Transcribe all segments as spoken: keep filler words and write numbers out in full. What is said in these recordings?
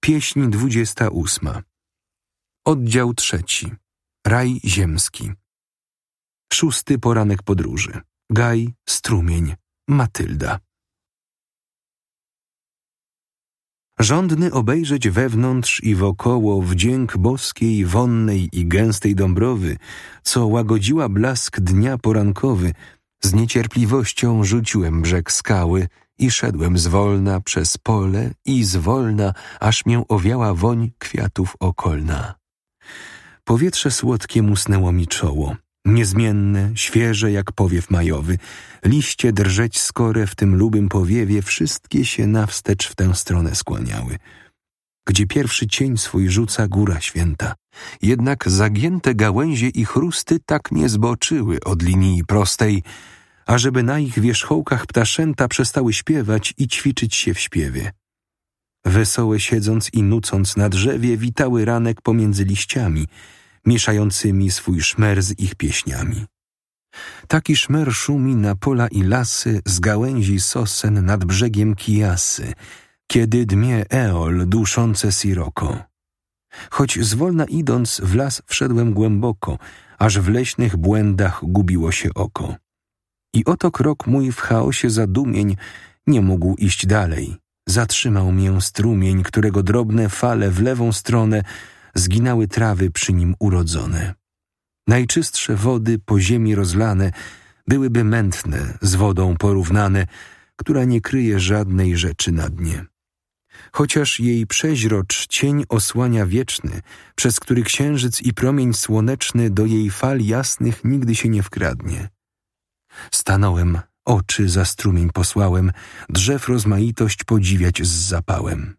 Pieśń dwudziesta ósma. Oddział trzeci. Raj ziemski. Szósty poranek podróży. Gaj, strumień, Matylda. Żądny obejrzeć wewnątrz i wokoło wdzięk boskiej, wonnej i gęstej dąbrowy, co łagodziła blask dnia porankowy, z niecierpliwością rzuciłem brzeg skały i szedłem zwolna przez pole i zwolna, aż mię owiała woń kwiatów okolna. Powietrze słodkie musnęło mi czoło, niezmienne, świeże jak powiew majowy. Liście drżeć skore w tym lubym powiewie, wszystkie się nawstecz w tę stronę skłaniały. Gdzie pierwszy cień swój rzuca góra święta, jednak zagięte gałęzie i chrusty tak nie zboczyły od linii prostej, ażeby na ich wierzchołkach ptaszęta przestały śpiewać i ćwiczyć się w śpiewie. Wesołe siedząc i nucąc na drzewie, witały ranek pomiędzy liściami, mieszającymi swój szmer z ich pieśniami. Taki szmer szumi na pola i lasy, z gałęzi sosen nad brzegiem Kijasy, kiedy dmie Eol duszące Siroko. Choć zwolna idąc w las wszedłem głęboko, aż w leśnych błędach gubiło się oko. I oto krok mój w chaosie zadumień nie mógł iść dalej. Zatrzymał mię strumień, którego drobne fale w lewą stronę zginały trawy przy nim urodzone. Najczystsze wody po ziemi rozlane byłyby mętne, z wodą porównane, która nie kryje żadnej rzeczy na dnie. Chociaż jej przeźrocz cień osłania wieczny, przez który księżyc i promień słoneczny do jej fal jasnych nigdy się nie wkradnie. Stanąłem, oczy za strumień posłałem, drzew rozmaitość podziwiać z zapałem.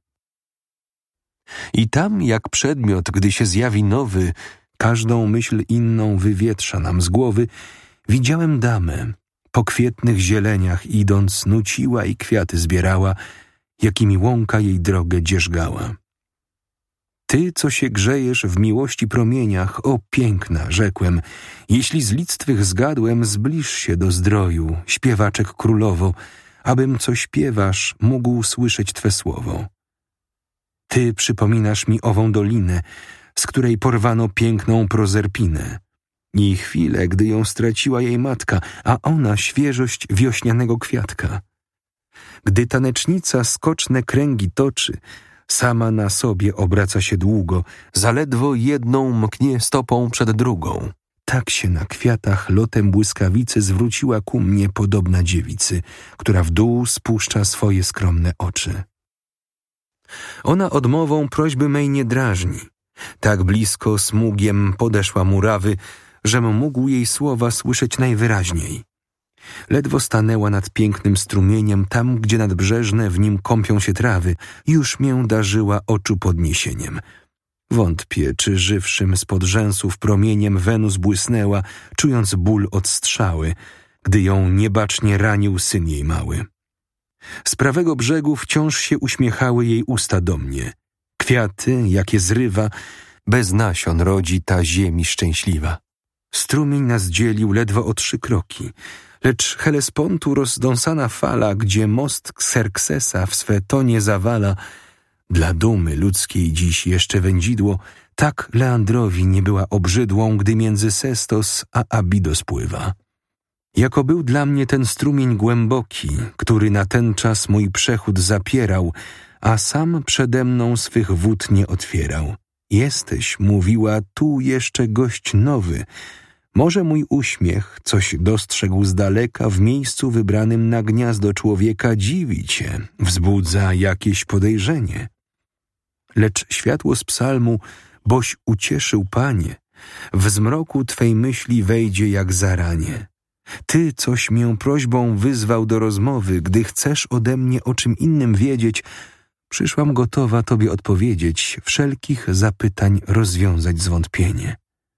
I tam, jak przedmiot, gdy się zjawi nowy, każdą myśl inną wywietrza nam z głowy, widziałem damę, po kwietnych zieleniach idąc nuciła i kwiaty zbierała, jakimi łąka jej drogę dzierżgała. Ty, co się grzejesz w miłości promieniach, o piękna, rzekłem, jeśli z lic twych zgadłem, zbliż się do zdroju, śpiewaczek królowo, abym, co śpiewasz, mógł słyszeć twe słowo. Ty przypominasz mi ową dolinę, z której porwano piękną Prozerpinę. I chwilę, gdy ją straciła jej matka, a ona świeżość wiośnianego kwiatka. Gdy tanecznica skoczne kręgi toczy, sama na sobie obraca się długo, zaledwo jedną mknie stopą przed drugą. Tak się na kwiatach lotem błyskawicy zwróciła ku mnie podobna dziewicy, która w dół spuszcza swoje skromne oczy. Ona odmową prośby mej nie drażni. Tak blisko smugiem podeszła murawy, żem mógł jej słowa słyszeć najwyraźniej. Ledwo stanęła nad pięknym strumieniem, tam, gdzie nadbrzeżne w nim kąpią się trawy, już mię darzyła oczu podniesieniem. Wątpię, czy żywszym spod rzęsów promieniem Wenus błysnęła, czując ból od strzały, gdy ją niebacznie ranił syn jej mały. Z prawego brzegu wciąż się uśmiechały jej usta do mnie. Kwiaty, jakie zrywa, bez nasion rodzi ta ziemi szczęśliwa. Strumień nas dzielił ledwo o trzy kroki, lecz Helespontu rozdąsana fala, gdzie most Xerxesa w swe tonie zawala, dla dumy ludzkiej dziś jeszcze wędzidło, tak Leandrowi nie była obrzydłą, gdy między Sestos a Abidos pływa. Jako był dla mnie ten strumień głęboki, który na ten czas mój przechód zapierał, a sam przede mną swych wód nie otwierał. Jesteś, mówiła, tu jeszcze gość nowy. Może mój uśmiech coś dostrzegł z daleka w miejscu wybranym na gniazdo człowieka dziwi cię, wzbudza jakieś podejrzenie. Lecz światło z psalmu, boś ucieszył Panie, w zmroku twej myśli wejdzie jak zaranie. Ty, coś mię prośbą wyzwał do rozmowy, gdy chcesz ode mnie o czym innym wiedzieć, przyszłam gotowa tobie odpowiedzieć, wszelkich zapytań rozwiązać zwątpienie.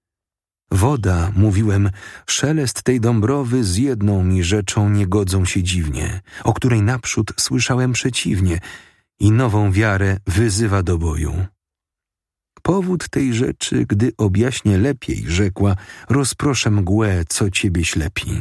Woda, mówiłem, szelest tej dąbrowy z jedną mi rzeczą nie godzą się dziwnie, o której naprzód słyszałem przeciwnie i nową wiarę wyzywa do boju. Powód tej rzeczy, gdy objaśnię lepiej, rzekła, rozproszę mgłę, co ciebie ślepi.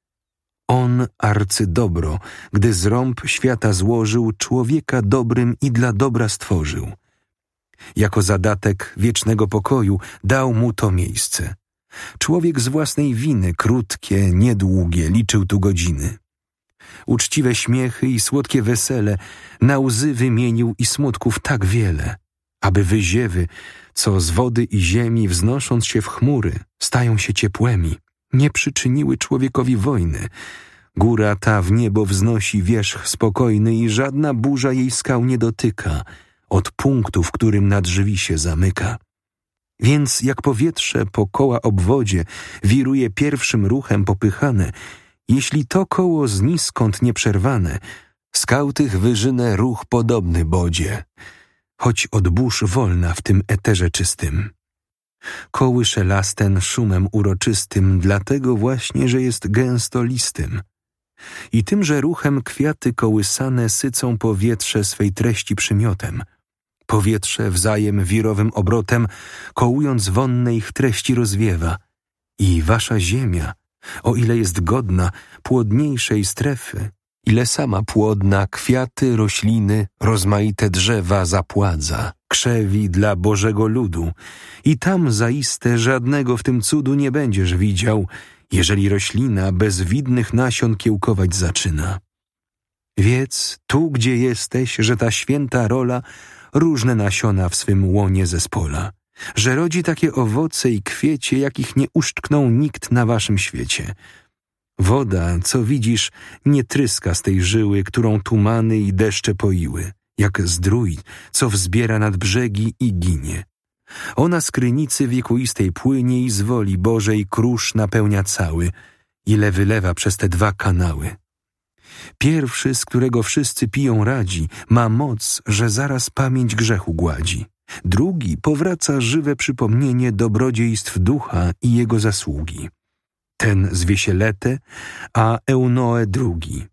On, arcydobro, gdy z rąb świata złożył, człowieka dobrym i dla dobra stworzył. Jako zadatek wiecznego pokoju dał mu to miejsce. Człowiek z własnej winy, krótkie, niedługie, liczył tu godziny. Uczciwe śmiechy i słodkie wesele, na łzy wymienił i smutków tak wiele, aby wyziewy, co z wody i ziemi wznosząc się w chmury, stają się ciepłymi, nie przyczyniły człowiekowi wojny. Góra ta w niebo wznosi wierzch spokojny i żadna burza jej skał nie dotyka, od punktu, w którym nad drzwi się zamyka. Więc jak powietrze po koła obwodzie wiruje pierwszym ruchem popychane, jeśli to koło zniskąd nieprzerwane, skał tych wyżynę ruch podobny bodzie, choć od burz wolna w tym eterze czystym. Kołysze las ten szumem uroczystym, dlatego właśnie, że jest gęsto listym. I tymże ruchem kwiaty kołysane sycą powietrze swej treści przymiotem. Powietrze wzajem wirowym obrotem, kołując wonne ich treści rozwiewa. I wasza ziemia, o ile jest godna płodniejszej strefy, ile sama płodna kwiaty, rośliny, rozmaite drzewa zapładza, krzewi dla Bożego ludu. I tam zaiste żadnego w tym cudu nie będziesz widział, jeżeli roślina bez widnych nasion kiełkować zaczyna. Wiedz, tu gdzie jesteś, że ta święta rola różne nasiona w swym łonie zespola, że rodzi takie owoce i kwiecie, jakich nie uszczknął nikt na waszym świecie. Woda, co widzisz, nie tryska z tej żyły, którą tumany i deszcze poiły, jak zdrój, co wzbiera nad brzegi i ginie. Ona z krynicy wiekuistej płynie i z woli Bożej krusz napełnia cały, ile wylewa przez te dwa kanały. Pierwszy, z którego wszyscy piją radzi, ma moc, że zaraz pamięć grzechu gładzi. Drugi powraca żywe przypomnienie dobrodziejstw ducha i jego zasługi. Ten zwie się Letę, a Eunoe drugi.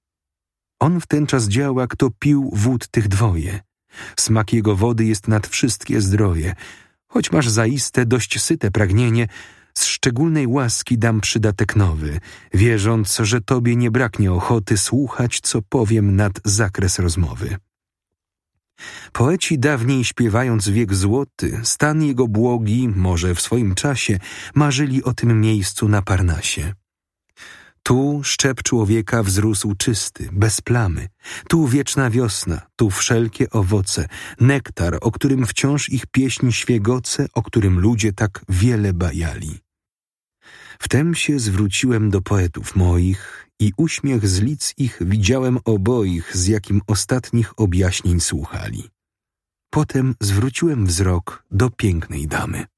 On w ten czas działa, kto pił wód tych dwoje. Smak jego wody jest nad wszystkie zdroje. Choć masz zaiste dość syte pragnienie, z szczególnej łaski dam przydatek nowy, wierząc, że tobie nie braknie ochoty słuchać, co powiem nad zakres rozmowy. Poeci dawniej śpiewając wiek złoty, stan jego błogi, może w swoim czasie, marzyli o tym miejscu na Parnasie. Tu szczep człowieka wzrósł czysty, bez plamy, tu wieczna wiosna, tu wszelkie owoce, nektar, o którym wciąż ich pieśń świegoce, o którym ludzie tak wiele bajali. Wtem się zwróciłem do poetów moich i uśmiech z lic ich widziałem oboich, z jakim ostatnich objaśnień słuchali. Potem zwróciłem wzrok do pięknej damy.